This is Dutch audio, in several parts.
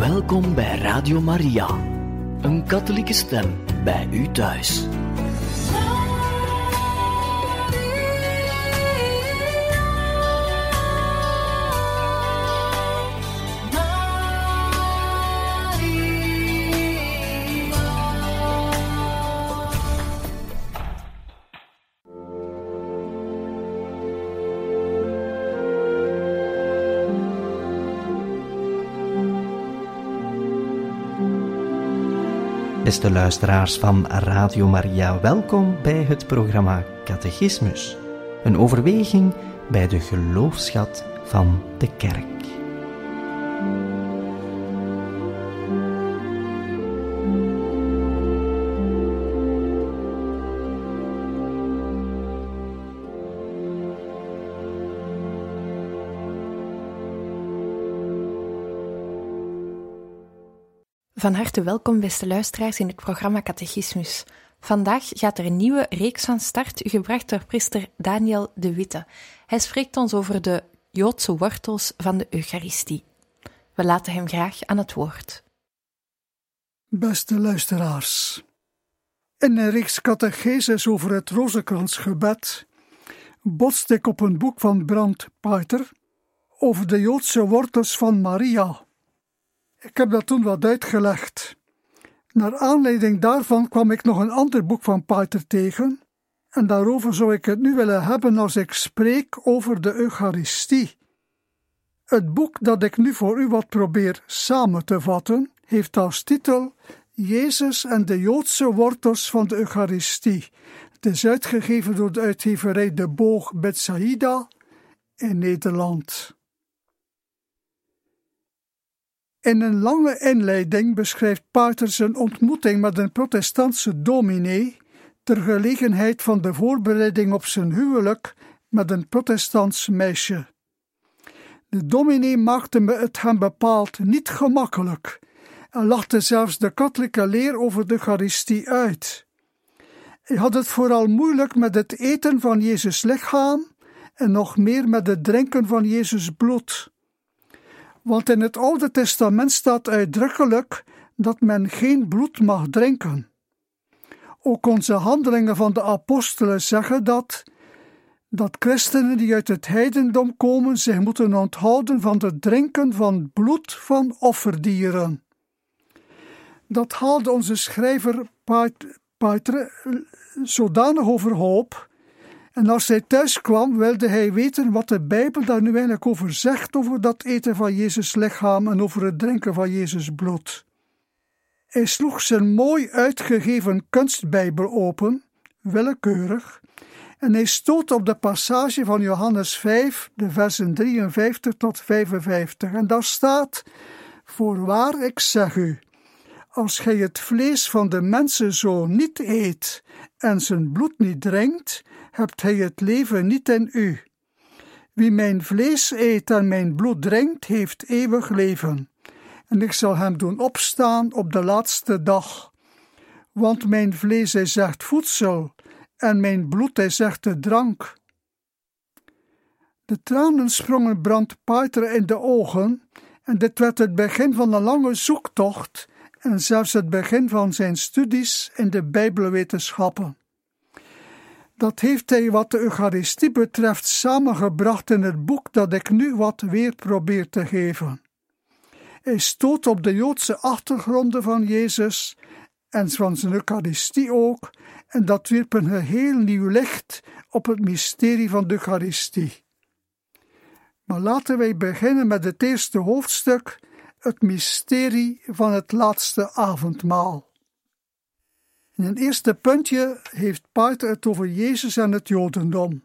Welkom bij Radio Maria, een katholieke stem bij u thuis. Beste luisteraars van Radio Maria, welkom bij het programma Catechismus. Een overweging bij de geloofsschat van de Kerk. Van harte welkom, beste luisteraars, in het programma Catechismus. Vandaag gaat er een nieuwe reeks van start, gebracht door priester Daniel de Witte. Hij spreekt ons over de Joodse wortels van de Eucharistie. We laten hem graag aan het woord. Beste luisteraars, in een reeks catecheses over het Rozenkransgebed botste ik op een boek van Brand Pater over de Joodse wortels van Maria. Ik heb dat toen wat uitgelegd. Naar aanleiding daarvan kwam ik nog een ander boek van Pater tegen, en daarover zou ik het nu willen hebben als ik spreek over de Eucharistie. Het boek dat ik nu voor u wat probeer samen te vatten, heeft als titel Jezus en de Joodse wortels van de Eucharistie. Het is uitgegeven door de uitgeverij De Boog Betsaïda in Nederland. In een lange inleiding beschrijft Pater zijn ontmoeting met een protestantse dominee ter gelegenheid van de voorbereiding op zijn huwelijk met een protestants meisje. De dominee maakte het hem bepaald niet gemakkelijk en lachte zelfs de katholieke leer over de Eucharistie uit. Hij had het vooral moeilijk met het eten van Jezus' lichaam en nog meer met het drinken van Jezus' bloed. Want in het Oude Testament staat uitdrukkelijk dat men geen bloed mag drinken. Ook onze handelingen van de apostelen zeggen dat christenen die uit het heidendom komen zich moeten onthouden van het drinken van bloed van offerdieren. Dat haalde onze schrijver Pater zodanig overhoop. En als hij thuis kwam, wilde hij weten wat de Bijbel daar nu eigenlijk over zegt, over dat eten van Jezus' lichaam en over het drinken van Jezus' bloed. Hij sloeg zijn mooi uitgegeven kunstbijbel open, willekeurig, en hij stoot op de passage van Johannes 5, de versen 53 tot 55. En daar staat: Voorwaar, ik zeg u, als gij het vlees van de mensenzoon niet eet en zijn bloed niet drinkt, hebt hij het leven niet in u. Wie mijn vlees eet en mijn bloed drinkt, heeft eeuwig leven. En ik zal hem doen opstaan op de laatste dag. Want mijn vlees is echt voedsel en mijn bloed is echte drank. De tranen sprongen Brand Pater in de ogen en dit werd het begin van een lange zoektocht en zelfs het begin van zijn studies in de Bijbelwetenschappen. Dat heeft hij wat de Eucharistie betreft samengebracht in het boek dat ik nu wat weer probeer te geven. Hij stoot op de Joodse achtergronden van Jezus en van zijn Eucharistie ook, en dat wierp een geheel nieuw licht op het mysterie van de Eucharistie. Maar laten wij beginnen met het eerste hoofdstuk, het mysterie van het laatste avondmaal. In een eerste puntje heeft Pater het over Jezus en het Jodendom.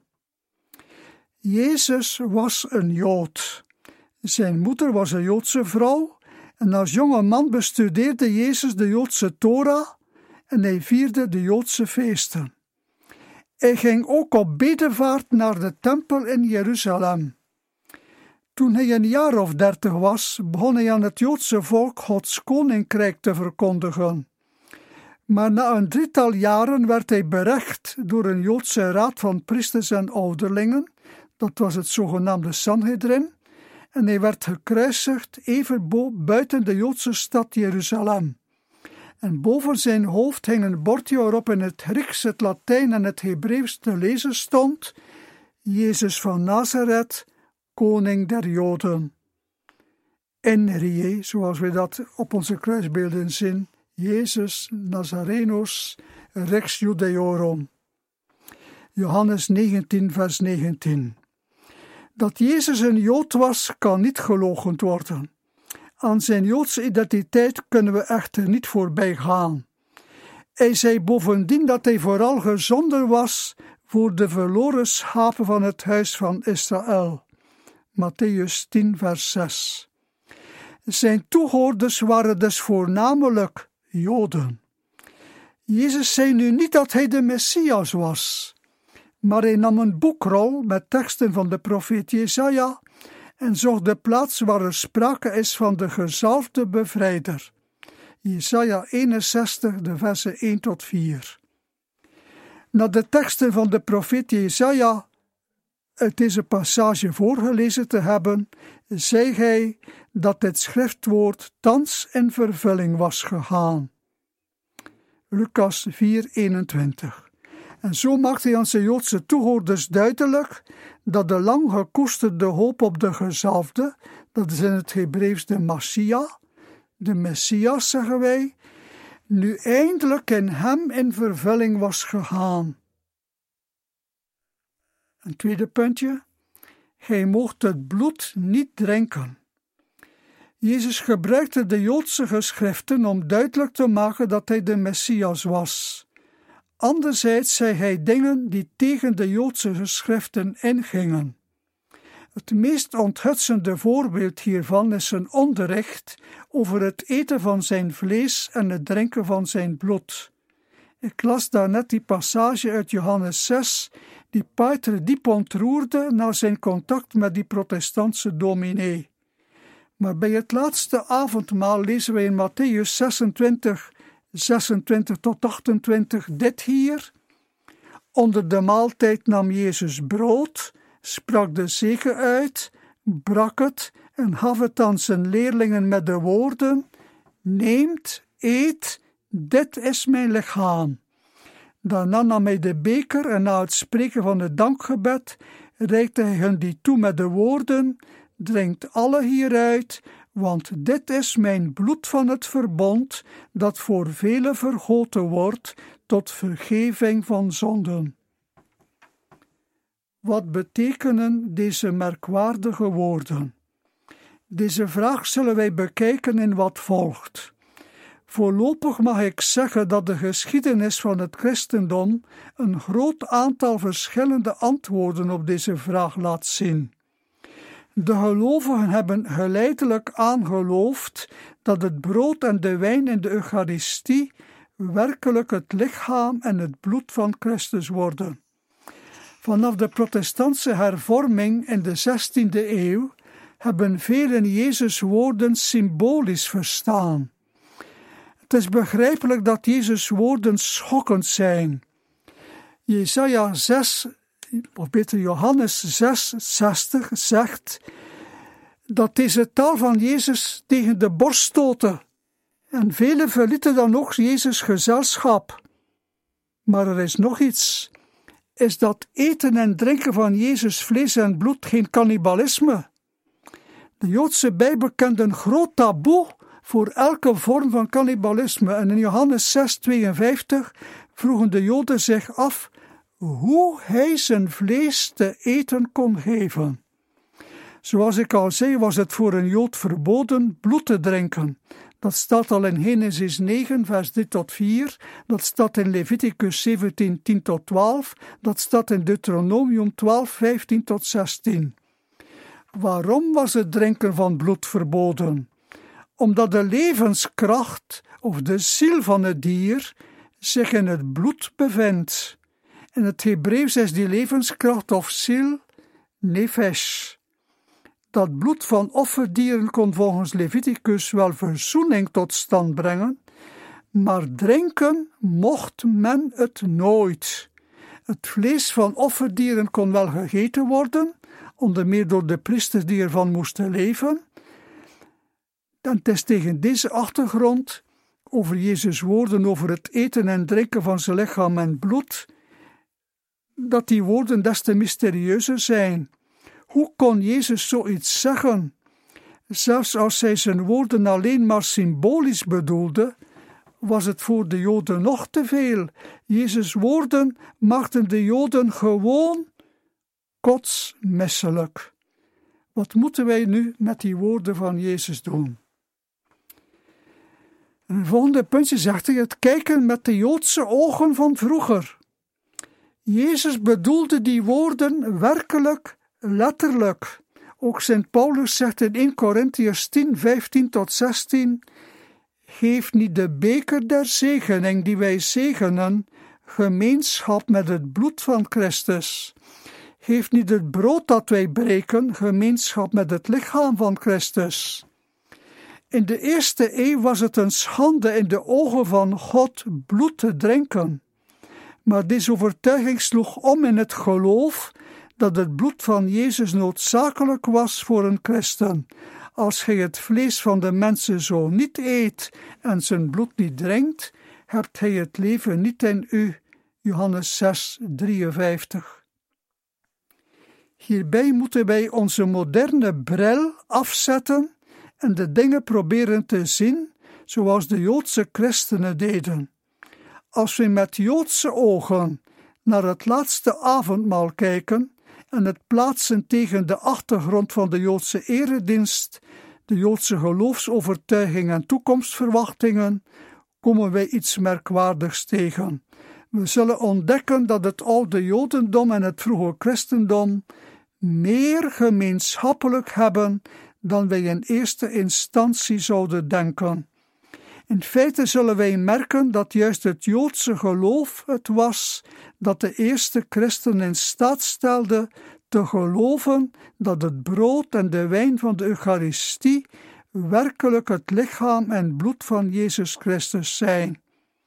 Jezus was een Jood. Zijn moeder was een Joodse vrouw en als jonge man bestudeerde Jezus de Joodse Torah en hij vierde de Joodse feesten. Hij ging ook op bedevaart naar de tempel in Jeruzalem. Toen hij een jaar of 30 was, begon hij aan het Joodse volk Gods koninkrijk te verkondigen. Maar na een 3-tal jaren werd hij berecht door een Joodse raad van priesters en ouderlingen, dat was het zogenaamde Sanhedrin, en hij werd gekruisigd even buiten de Joodse stad Jeruzalem. En boven zijn hoofd hing een bordje waarop in het Grieks, het Latijn en het Hebreeuws te lezen stond: Jezus van Nazareth, koning der Joden. Enrie, zoals we dat op onze kruisbeelden zien, Jezus Nazarenos Rex Judeorum. Johannes 19, vers 19. Dat Jezus een Jood was, kan niet geloochend worden. Aan zijn Joodse identiteit kunnen we echter niet voorbij gaan. Hij zei bovendien dat hij vooral gezonden was voor de verloren schapen van het huis van Israël. Mattheüs 10, vers 6. Zijn toehoorders waren dus voornamelijk Joden. Jezus zei nu niet dat hij de Messias was, maar hij nam een boekrol met teksten van de profeet Jesaja en zocht de plaats waar er sprake is van de gezalfde bevrijder. Jesaja 61, de versen 1 tot 4. Na de teksten van de profeet Jesaja uit deze passage voorgelezen te hebben, zei hij dat dit schriftwoord thans in vervulling was gegaan. Lucas 4:21. En zo maakte hij aan zijn Joodse toehoorders duidelijk dat de lang gekoesterde hoop op de gezalfde, dat is in het Hebreeuws de Massia, de Messias zeggen wij, nu eindelijk in hem in vervulling was gegaan. Een tweede puntje. Gij moogt het bloed niet drinken. Jezus gebruikte de Joodse geschriften om duidelijk te maken dat hij de Messias was. Anderzijds zei hij dingen die tegen de Joodse geschriften ingingen. Het meest onthutsende voorbeeld hiervan is zijn onderricht over het eten van zijn vlees en het drinken van zijn bloed. Ik las daarnet die passage uit Johannes 6, die Pieter diep ontroerde na zijn contact met die protestantse dominee. Maar bij het laatste avondmaal lezen wij in Mattheüs 26, 26 tot 28 dit hier. Onder de maaltijd nam Jezus brood, sprak de zegen uit, brak het en gaf het aan zijn leerlingen met de woorden: neemt, eet, dit is mijn lichaam. Daarna nam hij de beker en na het spreken van het dankgebed reikte hij hun die toe met de woorden: drinkt alle hieruit, want dit is mijn bloed van het verbond, dat voor velen vergoten wordt tot vergeving van zonden. Wat betekenen deze merkwaardige woorden? Deze vraag zullen wij bekijken in wat volgt. Voorlopig mag ik zeggen dat de geschiedenis van het christendom een groot aantal verschillende antwoorden op deze vraag laat zien. De gelovigen hebben geleidelijk aangeloofd dat het brood en de wijn in de Eucharistie werkelijk het lichaam en het bloed van Christus worden. Vanaf de protestantse hervorming in de 16e eeuw hebben velen Jezus' woorden symbolisch verstaan. Het is begrijpelijk dat Jezus' woorden schokkend zijn. Jesaja 6, of beter Johannes 6:60 zegt dat deze taal van Jezus tegen de borst stootte. En velen verlieten dan ook Jezus' gezelschap. Maar er is nog iets. Is dat eten en drinken van Jezus' vlees en bloed geen cannibalisme? De Joodse Bijbel kent een groot taboe voor elke vorm van cannibalisme. En in Johannes 6:52 vroegen de Joden zich af hoe hij zijn vlees te eten kon geven. Zoals ik al zei, was het voor een Jood verboden bloed te drinken. Dat staat al in Genesis 9, vers 3 tot 4. Dat staat in Leviticus 17, 10 tot 12. Dat staat in Deuteronomium 12, 15 tot 16. Waarom was het drinken van bloed verboden? Omdat de levenskracht of de ziel van het dier zich in het bloed bevindt. In het Hebreeuws is die levenskracht of ziel nefesh. Dat bloed van offerdieren kon volgens Leviticus wel verzoening tot stand brengen, maar drinken mocht men het nooit. Het vlees van offerdieren kon wel gegeten worden, onder meer door de priesters die ervan moesten leven. En het is tegen deze achtergrond, over Jezus' woorden over het eten en drinken van zijn lichaam en bloed, dat die woorden des te mysterieuzer zijn. Hoe kon Jezus zoiets zeggen? Zelfs als hij zijn woorden alleen maar symbolisch bedoelde, was het voor de Joden nog te veel. Jezus' woorden maakten de Joden gewoon kotsmisselijk. Wat moeten wij nu met die woorden van Jezus doen? Een volgende puntje zegt hij: het kijken met de Joodse ogen van vroeger. Jezus bedoelde die woorden werkelijk, letterlijk. Ook Sint Paulus zegt in 1 Korintiërs 10, 15 tot 16: geef niet de beker der zegening die wij zegenen, gemeenschap met het bloed van Christus. Geef niet het brood dat wij breken, gemeenschap met het lichaam van Christus. In de eerste eeuw was het een schande in de ogen van God bloed te drinken. Maar deze overtuiging sloeg om in het geloof dat het bloed van Jezus noodzakelijk was voor een christen. Als gij het vlees van de mensenzoon niet eet en zijn bloed niet drinkt, hebt hij het leven niet in u. Johannes 6, 53. Hierbij moeten wij onze moderne bril afzetten en de dingen proberen te zien zoals de Joodse christenen deden. Als we met Joodse ogen naar het laatste avondmaal kijken en het plaatsen tegen de achtergrond van de Joodse eredienst, de Joodse geloofsovertuiging en toekomstverwachtingen, komen wij iets merkwaardigs tegen. We zullen ontdekken dat het oude Jodendom en het vroege christendom meer gemeenschappelijk hebben dan wij in eerste instantie zouden denken. In feite zullen wij merken dat juist het Joodse geloof het was dat de eerste christen in staat stelde te geloven dat het brood en de wijn van de Eucharistie werkelijk het lichaam en bloed van Jezus Christus zijn.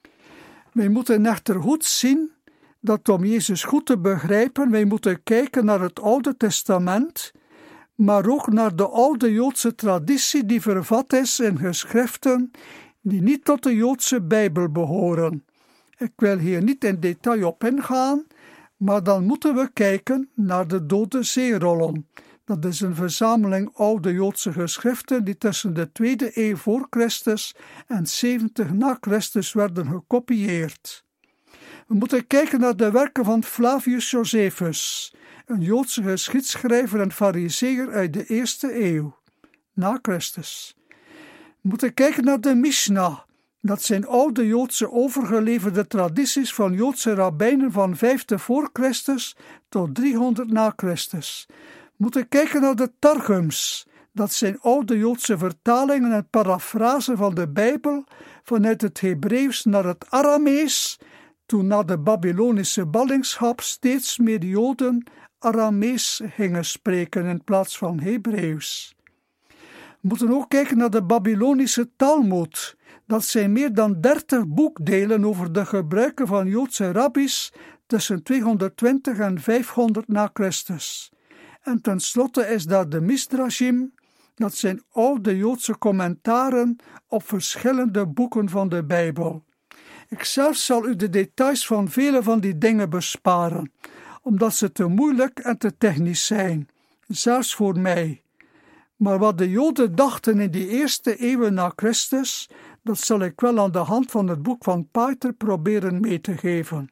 Wij moeten echter goed zien dat om Jezus goed te begrijpen, wij moeten kijken naar het Oude Testament, maar ook naar de oude Joodse traditie die vervat is in geschriften die niet tot de Joodse Bijbel behoren. Ik wil hier niet in detail op ingaan, maar dan moeten we kijken naar de Dode Zeerollen. Dat is een verzameling oude Joodse geschriften die tussen de 2e eeuw voor Christus en 70 na Christus werden gekopieerd. We moeten kijken naar de werken van Flavius Josephus, een Joodse geschiedschrijver en farizeeër uit de 1e eeuw na Christus. We moeten kijken naar de Mishnah. Dat zijn oude Joodse overgeleverde tradities van Joodse rabbijnen van 5e voor Christus tot 300 na Christus. We moeten kijken naar de Targums. Dat zijn oude Joodse vertalingen en parafrasen van de Bijbel vanuit het Hebreeuws naar het Aramees, toen na de Babylonische ballingschap steeds meer Joden Aramees gingen spreken in plaats van Hebreeuws. We moeten ook kijken naar de Babylonische Talmud. Dat zijn meer dan 30 boekdelen over de gebruiken van Joodse rabbies tussen 220 en 500 na Christus. En tenslotte is daar de Midrashim, dat zijn oude Joodse commentaren op verschillende boeken van de Bijbel. Ikzelf zal u de details van vele van die dingen besparen, omdat ze te moeilijk en te technisch zijn, zelfs voor mij. Maar wat de Joden dachten in die eerste eeuwen na Christus, dat zal ik wel aan de hand van het boek van Pater proberen mee te geven.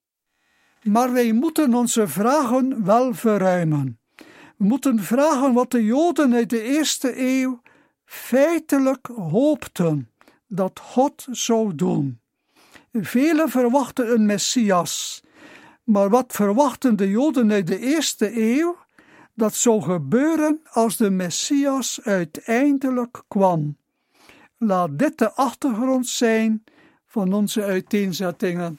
Maar wij moeten onze vragen wel verruimen. We moeten vragen wat de Joden uit de eerste eeuw feitelijk hoopten dat God zou doen. Velen verwachten een Messias, maar wat verwachten de Joden uit de eerste eeuw? Dat zou gebeuren als de Messias uiteindelijk kwam. Laat dit de achtergrond zijn van onze uiteenzettingen.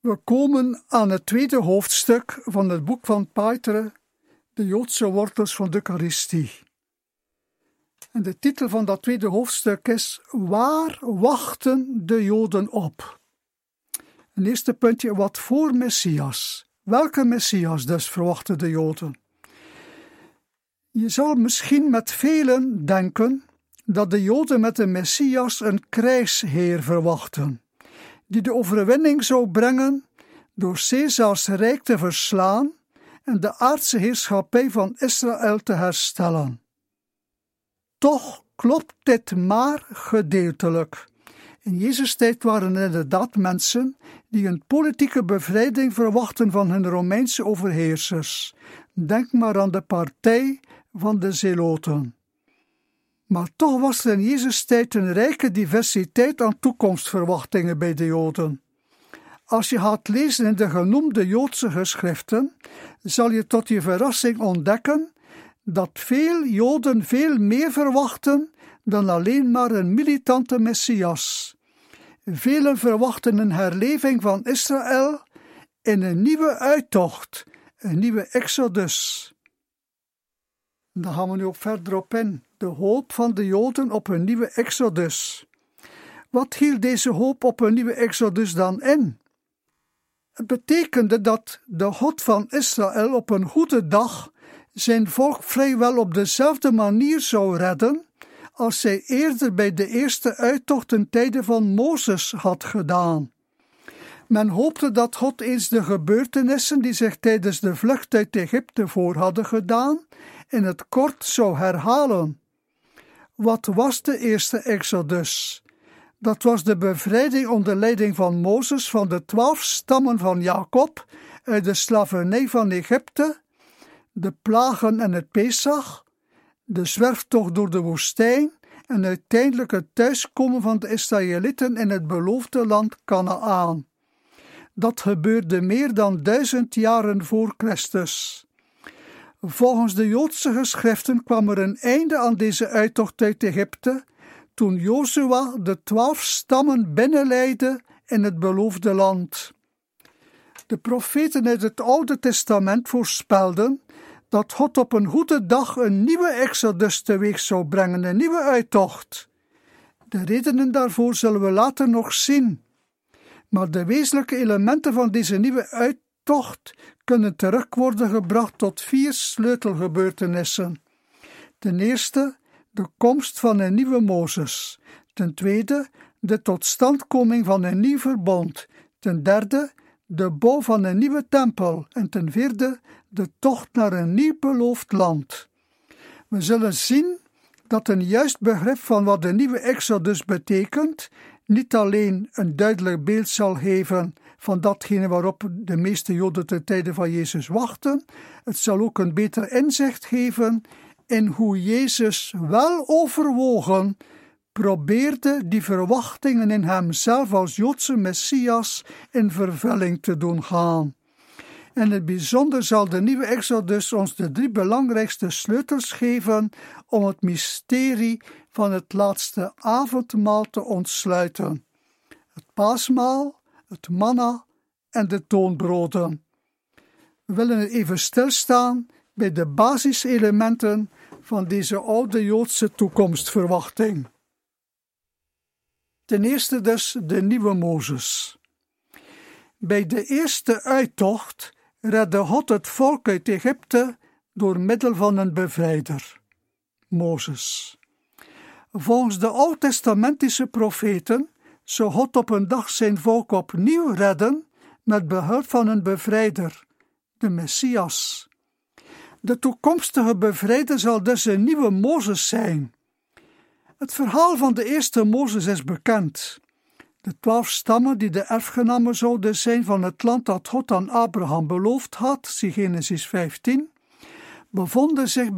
We komen aan het tweede hoofdstuk van het boek van Paiteren, de Joodse wortels van de Eucharistie. En de titel van dat tweede hoofdstuk is: Waar wachten de Joden op? Een eerste puntje, wat voor Messias? Welke Messias dus verwachten de Joden? Je zal misschien met velen denken dat de Joden met de Messias een krijgsheer verwachten, die de overwinning zou brengen door Caesars rijk te verslaan en de aardse heerschappij van Israël te herstellen. Toch klopt dit maar gedeeltelijk. In Jezus' tijd waren er inderdaad mensen die een politieke bevrijding verwachten van hun Romeinse overheersers. Denk maar aan de partij van de Zeloten. Maar toch was er in Jezus' tijd een rijke diversiteit aan toekomstverwachtingen bij de Joden. Als je gaat lezen in de genoemde Joodse geschriften, zal je tot je verrassing ontdekken dat veel Joden veel meer verwachten dan alleen maar een militante Messias. Velen verwachten een herleving van Israël in een nieuwe uittocht, een nieuwe Exodus. Daar gaan we nu verder op in. De hoop van de Joden op een nieuwe Exodus. Wat hield deze hoop op een nieuwe Exodus dan in? Het betekende dat de God van Israël op een goede dag zijn volk vrijwel op dezelfde manier zou redden als zij eerder bij de eerste uittocht ten tijde van Mozes had gedaan. Men hoopte dat God eens de gebeurtenissen die zich tijdens de vlucht uit Egypte voor hadden gedaan, in het kort zou herhalen. Wat was de eerste Exodus? Dat was de bevrijding onder leiding van Mozes van de 12 stammen van Jacob uit de slavernij van Egypte, de plagen en het Pesach, de zwerftocht door de woestijn en uiteindelijk het thuiskomen van de Israëlieten in het beloofde land Kanaaan. Dat gebeurde meer dan 1000 jaren voor Christus. Volgens de Joodse geschriften kwam er een einde aan deze uittocht uit Egypte toen Jozua de 12 stammen binnenleidde in het beloofde land. De profeten uit het Oude Testament voorspelden dat God op een goede dag een nieuwe Exodus teweeg zou brengen, een nieuwe uittocht. De redenen daarvoor zullen we later nog zien. Maar de wezenlijke elementen van deze nieuwe uittocht kunnen terug worden gebracht tot 4 sleutelgebeurtenissen. Ten eerste, de komst van een nieuwe Mozes. Ten tweede, de totstandkoming van een nieuw verbond. Ten derde, de bouw van een nieuwe tempel. En ten vierde, de tocht naar een nieuw beloofd land. We zullen zien dat een juist begrip van wat de nieuwe Exodus betekent, niet alleen een duidelijk beeld zal geven van datgene waarop de meeste Joden ten tijde van Jezus wachten, het zal ook een beter inzicht geven in hoe Jezus wel overwogen probeerde die verwachtingen in hemzelf als Joodse Messias in vervulling te doen gaan. In het bijzonder zal de nieuwe Exodus ons de 3 belangrijkste sleutels geven om het mysterie van het laatste avondmaal te ontsluiten. Het paasmaal, het manna en de toonbroden. We willen even stilstaan bij de basiselementen van deze oude Joodse toekomstverwachting. Ten eerste dus de nieuwe Mozes. Bij de eerste uittocht redde God het volk uit Egypte door middel van een bevrijder, Mozes. Volgens de oud-testamentische profeten zou God op een dag zijn volk opnieuw redden met behulp van een bevrijder, de Messias. De toekomstige bevrijder zal dus een nieuwe Mozes zijn. Het verhaal van de eerste Mozes is bekend. De 12 stammen die de erfgenamen zouden zijn van het land dat God aan Abraham beloofd had, zie Genesis 15, bevonden zich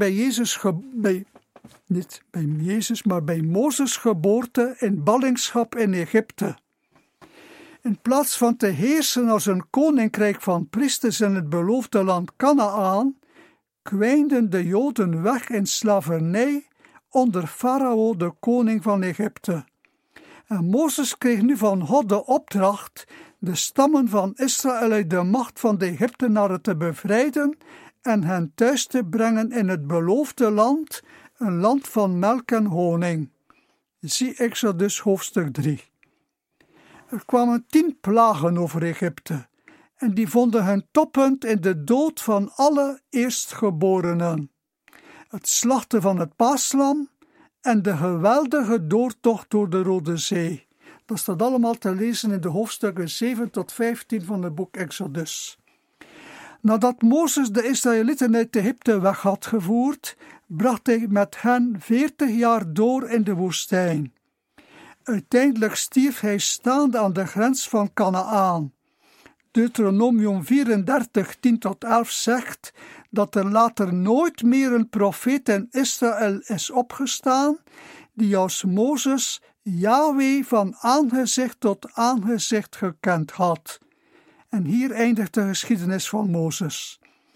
bij Mozes' geboorte in ballingschap in Egypte. In plaats van te heersen als een koninkrijk van priesters in het beloofde land Kanaaan, kwijnden de Joden weg in slavernij onder Farao, de koning van Egypte. En Mozes kreeg nu van God de opdracht de stammen van Israël uit de macht van de Egyptenaren te bevrijden en hen thuis te brengen in het beloofde land, een land van melk en honing. Zie Exodus hoofdstuk 3. Er kwamen 10 plagen over Egypte, en die vonden hun toppunt in de dood van alle eerstgeborenen, het slachten van het paaslam en de geweldige doortocht door de Rode Zee. Dat staat allemaal te lezen in de hoofdstukken 7 tot 15 van het boek Exodus. Nadat Mozes de Israëlieten uit Egypte weg had gevoerd, bracht hij met hen 40 jaar door in de woestijn. Uiteindelijk stierf hij staande aan de grens van Kanaaan. Deuteronomium 34, 10 tot 11 zegt dat er later nooit meer een profeet in Israël is opgestaan die als Mozes Yahweh van aangezicht tot aangezicht gekend had. En hier eindigt de geschiedenis van Mozes.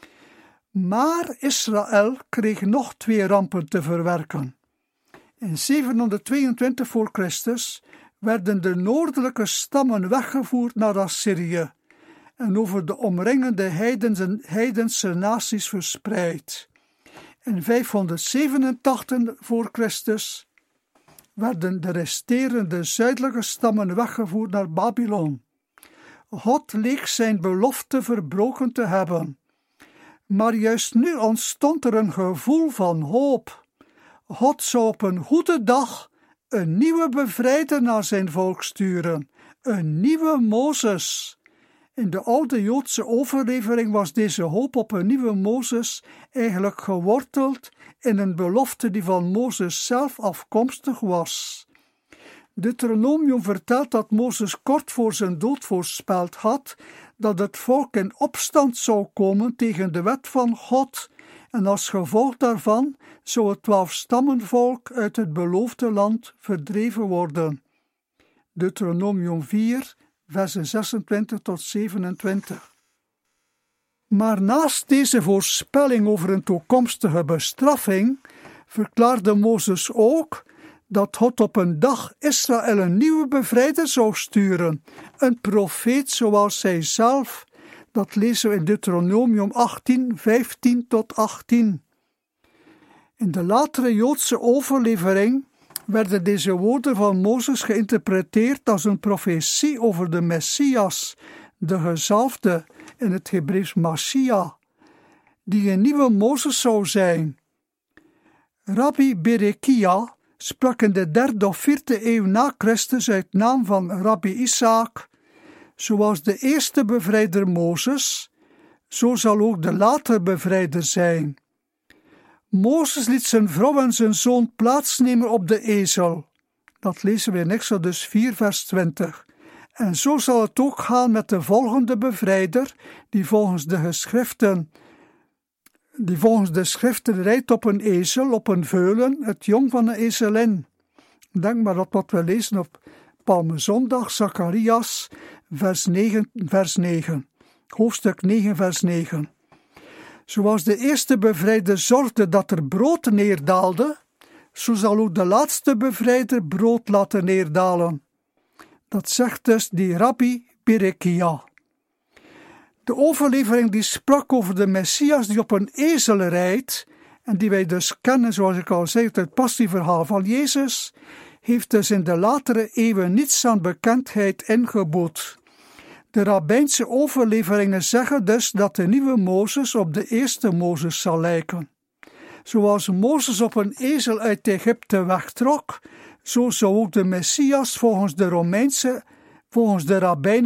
Maar Israël kreeg nog 2 rampen te verwerken. In 722 voor Christus werden de noordelijke stammen weggevoerd naar Assyrië en over de omringende heidense naties verspreid. In 587 voor Christus werden de resterende zuidelijke stammen weggevoerd naar Babylon. God leek zijn belofte verbroken te hebben. Maar juist nu ontstond er een gevoel van hoop. God zou op een goede dag een nieuwe bevrijder naar zijn volk sturen, een nieuwe Mozes. In de oude Joodse overlevering was deze hoop op een nieuwe Mozes eigenlijk geworteld in een belofte die van Mozes zelf afkomstig was. Deuteronomium vertelt dat Mozes kort voor zijn dood voorspeld had dat het volk in opstand zou komen tegen de wet van God en als gevolg daarvan zou het 12-stammenvolk uit het beloofde land verdreven worden. Deuteronomium 4, versen 26 tot 27. Maar naast deze voorspelling over een toekomstige bestraffing, verklaarde Mozes ook dat God op een dag Israël een nieuwe bevrijder zou sturen, een profeet zoals hij zelf. Dat lezen we in Deuteronomium 18, 15 tot 18. In de latere Joodse overlevering werden deze woorden van Mozes geïnterpreteerd als een profetie over de Messias, de gezalfde, in het Hebreeuws Mashiach, die een nieuwe Mozes zou zijn. Rabbi Berekia sprak in de 3e of 4e eeuw na Christus uit naam van Rabbi Isaac: zoals de eerste bevrijder Mozes, zo zal ook de latere bevrijder zijn. Mozes liet zijn vrouw en zijn zoon plaatsnemen op de ezel. Dat lezen we in Exodus 4 vers 20. En zo zal het ook gaan met de volgende bevrijder, die volgens de schriften rijdt op een ezel, op een veulen, het jong van een ezelin. Denk maar op wat we lezen op Palmezondag, Zacharias, vers 9. Hoofdstuk 9, vers 9. Zoals de eerste bevrijder zorgde dat er brood neerdaalde, zo zal ook de laatste bevrijder brood laten neerdalen. Dat zegt dus die Rabbi Berekia. De overlevering die sprak over de Messias die op een ezel rijdt, en die wij dus kennen, zoals ik al zei, uit het passieverhaal van Jezus, heeft dus in de latere eeuwen niets aan bekendheid ingeboet. De rabbijnse overleveringen zeggen dus dat de nieuwe Mozes op de eerste Mozes zal lijken. Zoals Mozes op een ezel uit Egypte wegtrok, zo zou ook de Messias volgens de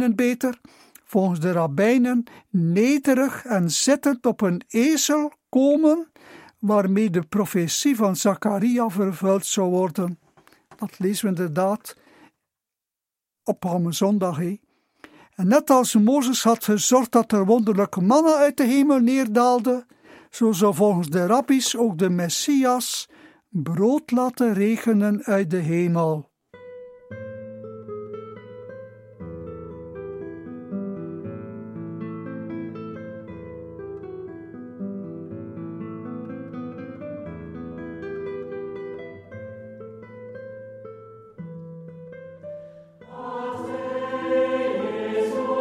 rabbijnen nederig en zittend op een ezel komen, waarmee de profetie van Zacharia vervuld zou worden. Dat lezen we inderdaad op Palmezondag. En net als Mozes had gezorgd dat er wonderlijke mannen uit de hemel neerdaalden, zo zou volgens de rabbies ook de Messias brood laten regenen uit de hemel. Amen.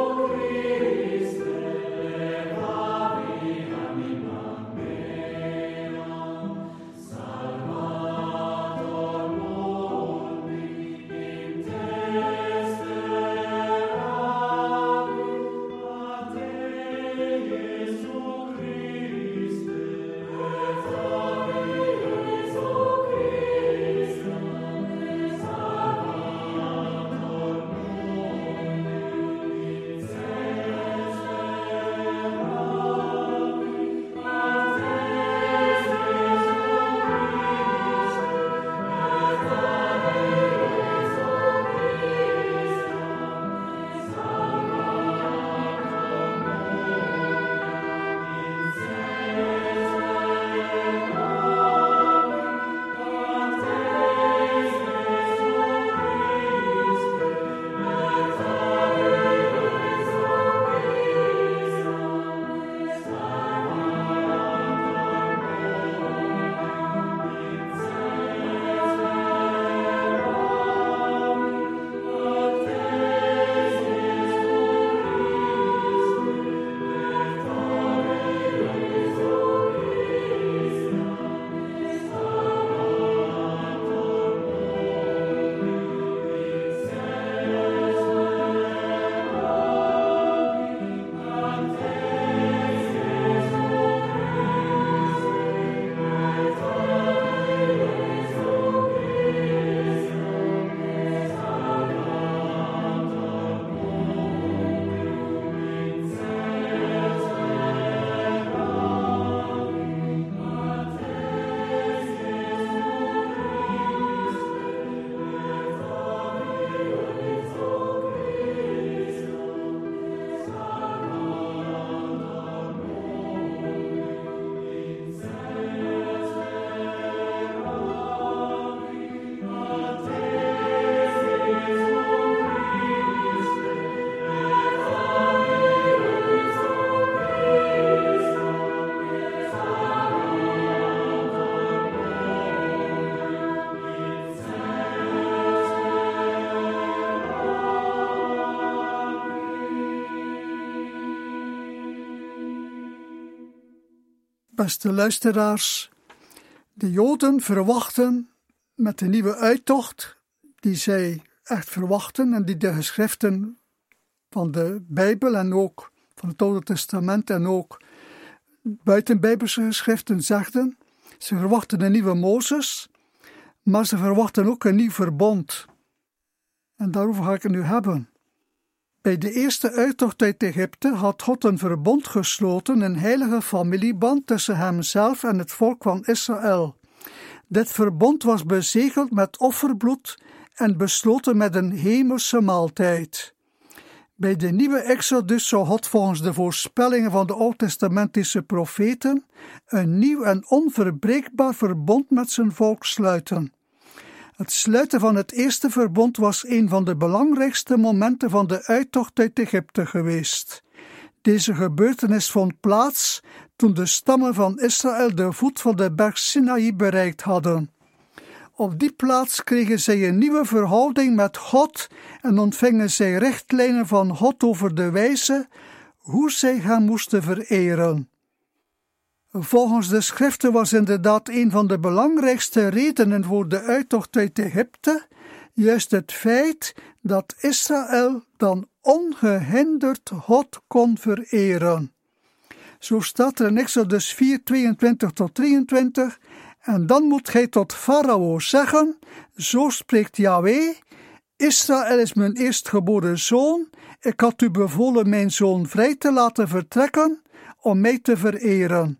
Beste luisteraars, de Joden verwachten met de nieuwe uittocht, die zij echt verwachten en die de geschriften van de Bijbel en ook van het Oude Testament en ook buitenbijbelse geschriften zegden. Ze verwachten een nieuwe Mozes, maar ze verwachten ook een nieuw verbond. En daarover ga ik het nu hebben. Bij de eerste uittocht uit Egypte had God een verbond gesloten, een heilige familieband tussen hemzelf en het volk van Israël. Dit verbond was bezegeld met offerbloed en besloten met een hemelse maaltijd. Bij de nieuwe Exodus zou God volgens de voorspellingen van de oud-testamentische profeten een nieuw en onverbreekbaar verbond met zijn volk sluiten. Het sluiten van het eerste verbond was een van de belangrijkste momenten van de uittocht uit Egypte geweest. Deze gebeurtenis vond plaats toen de stammen van Israël de voet van de berg Sinaï bereikt hadden. Op die plaats kregen zij een nieuwe verhouding met God en ontvingen zij richtlijnen van God over de wijze hoe zij hem moesten vereren. Volgens de schriften was inderdaad een van de belangrijkste redenen voor de uittocht uit Egypte juist het feit dat Israël dan ongehinderd God kon vereren. Zo staat er in Exodus 4, 22 tot 23, en dan moet gij tot Farao zeggen, zo spreekt Yahweh, Israël is mijn eerstgeboren zoon, ik had u bevolen mijn zoon vrij te laten vertrekken om mij te vereren.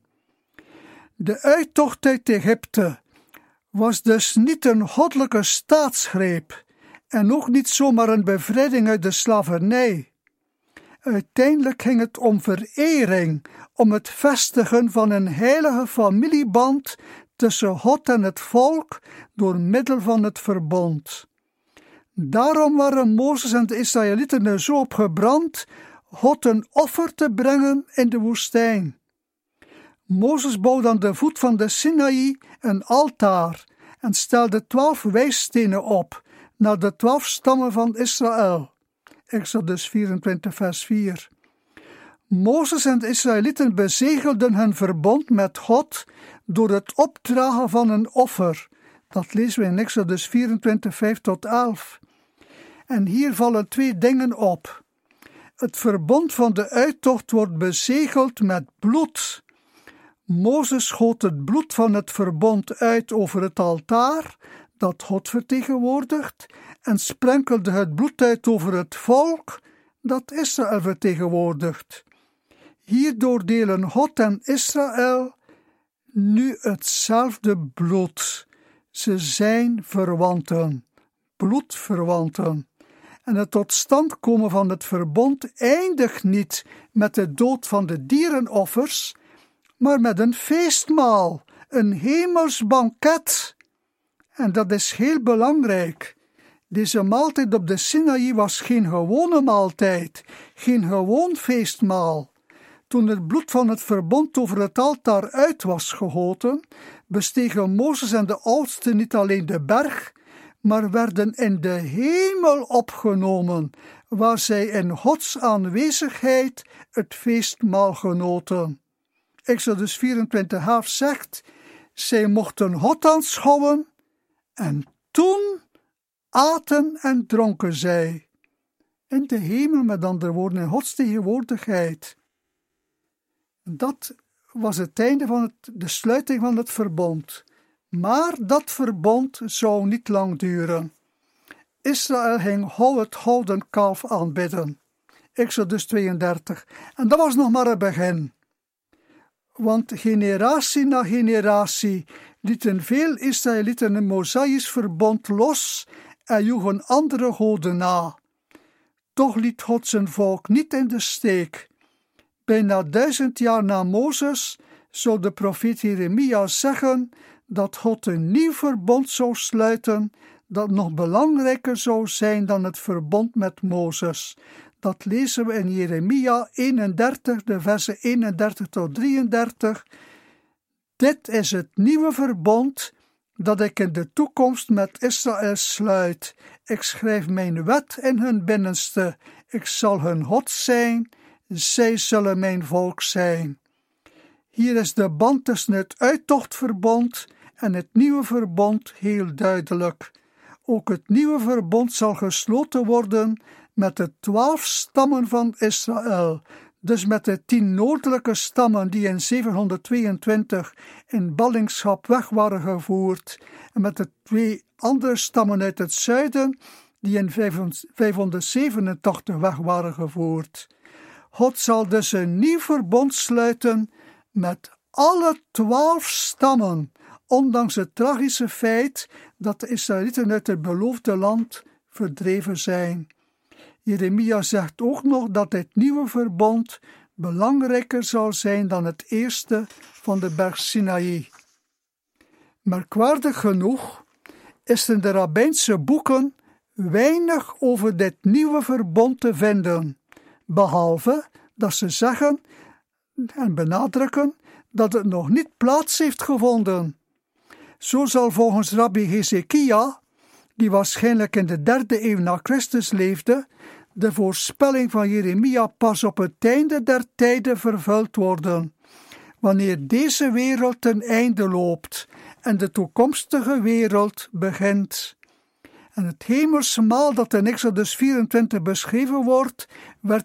De uittocht uit Egypte was dus niet een goddelijke staatsgreep en ook niet zomaar een bevrijding uit de slavernij. Uiteindelijk ging het om verering, om het vestigen van een heilige familieband tussen God en het volk door middel van het verbond. Daarom waren Mozes en de Israëlieten er zo op gebrand God een offer te brengen in de woestijn. Mozes bouwde aan de voet van de Sinaï een altaar en stelde 12 wijsstenen op naar de 12 stammen van Israël. Exodus 24 vers 4. Mozes en de Israëlieten bezegelden hun verbond met God door het opdragen van een offer. Dat lezen we in Exodus 24 5 tot 11. En hier vallen 2 dingen op. Het verbond van de uittocht wordt bezegeld met bloed. Mozes schoot het bloed van het verbond uit over het altaar, dat God vertegenwoordigt, en sprenkelde het bloed uit over het volk, dat Israël vertegenwoordigt. Hierdoor delen God en Israël nu hetzelfde bloed. Ze zijn verwanten, bloedverwanten. En het tot stand komen van het verbond eindigt niet met de dood van de dierenoffers, maar met een feestmaal, een hemels banket. En dat is heel belangrijk. Deze maaltijd op de Sinaï was geen gewone maaltijd, geen gewoon feestmaal. Toen het bloed van het verbond over het altaar uit was gegoten, bestegen Mozes en de oudsten niet alleen de berg, maar werden in de hemel opgenomen, waar zij in Gods aanwezigheid het feestmaal genoten. Exodus 24 zegt, zij mochten God aanschouwen en toen aten en dronken zij. In de hemel, met andere woorden, in Gods tegenwoordigheid. Dat was het einde van de sluiting van het verbond. Maar dat verbond zou niet lang duren. Israël ging het gouden kalf aanbidden. Exodus 32. En dat was nog maar het begin. Want generatie na generatie lieten veel Israëlieten een Mosaïsch verbond los en joegen andere goden na. Toch liet God zijn volk niet in de steek. Bijna 1000 jaar na Mozes zou de profeet Jeremia zeggen dat God een nieuw verbond zou sluiten dat nog belangrijker zou zijn dan het verbond met Mozes. Dat lezen we in Jeremia 31, de versen 31 tot 33. Dit is het nieuwe verbond dat ik in de toekomst met Israël sluit. Ik schrijf mijn wet in hun binnenste. Ik zal hun God zijn, zij zullen mijn volk zijn. Hier is de band tussen het uittochtverbond en het nieuwe verbond heel duidelijk. Ook het nieuwe verbond zal gesloten worden met de 12 stammen van Israël, dus met de 10 noordelijke stammen die in 722 in ballingschap weg waren gevoerd, en met de 2 andere stammen uit het zuiden die in 587 weg waren gevoerd. God zal dus een nieuw verbond sluiten met alle 12 stammen, ondanks het tragische feit dat de Israëlieten uit het beloofde land verdreven zijn. Jeremia zegt ook nog dat dit nieuwe verbond belangrijker zal zijn dan het eerste van de berg Sinaï. Merkwaardig genoeg is in de rabbijnse boeken weinig over dit nieuwe verbond te vinden, behalve dat ze zeggen en benadrukken dat het nog niet plaats heeft gevonden. Zo zal volgens Rabbi Hezekia, die waarschijnlijk in de 3e eeuw na Christus leefde, de voorspelling van Jeremia pas op het einde der tijden vervuld worden, wanneer deze wereld ten einde loopt en de toekomstige wereld begint. En het hemelse maal dat in Exodus 24 beschreven wordt, werd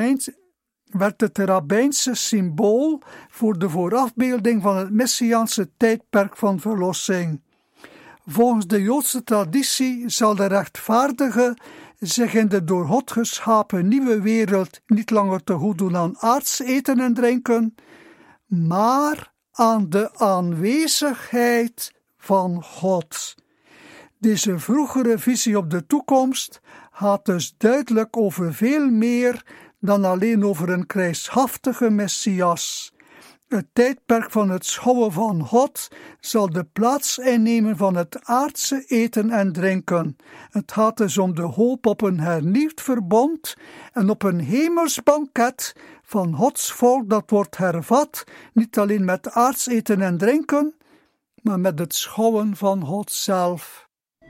het rabbijnse symbool voor de voorafbeelding van het messiaanse tijdperk van verlossing. Volgens de Joodse traditie zal de rechtvaardige zich in de door God geschapen nieuwe wereld niet langer te goed doen aan aards eten en drinken, maar aan de aanwezigheid van God. Deze vroegere visie op de toekomst gaat dus duidelijk over veel meer dan alleen over een krijgshaftige Messias. Het tijdperk van het schouwen van God zal de plaats innemen van het aardse eten en drinken. Het gaat dus om de hoop op een hernieuwd verbond en op een hemels banket van Gods volk dat wordt hervat, niet alleen met aards eten en drinken, maar met het schouwen van God zelf.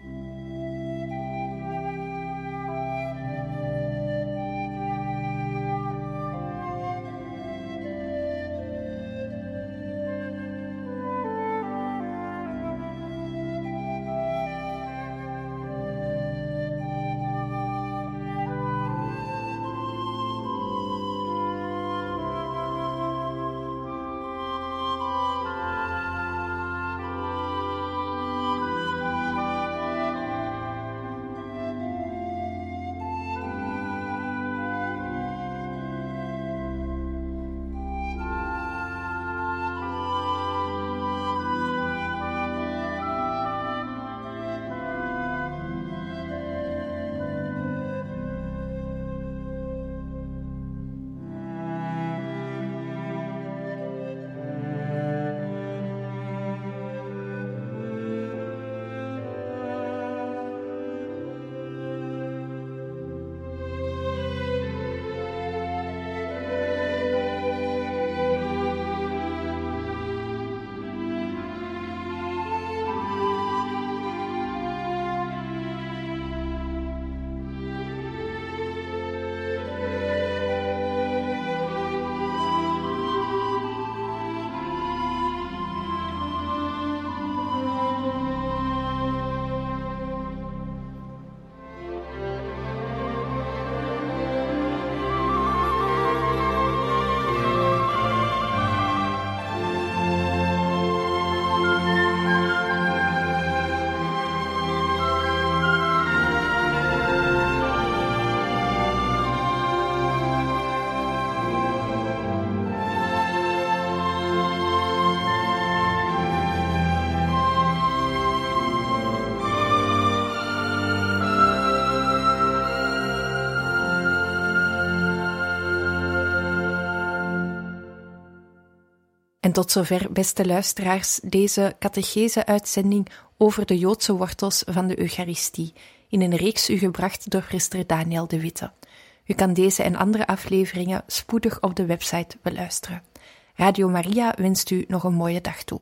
En tot zover, beste luisteraars, deze catechese-uitzending over de Joodse wortels van de Eucharistie, in een reeks u gebracht door priester Daniel de Witte. U kan deze en andere afleveringen spoedig op de website beluisteren. Radio Maria wenst u nog een mooie dag toe.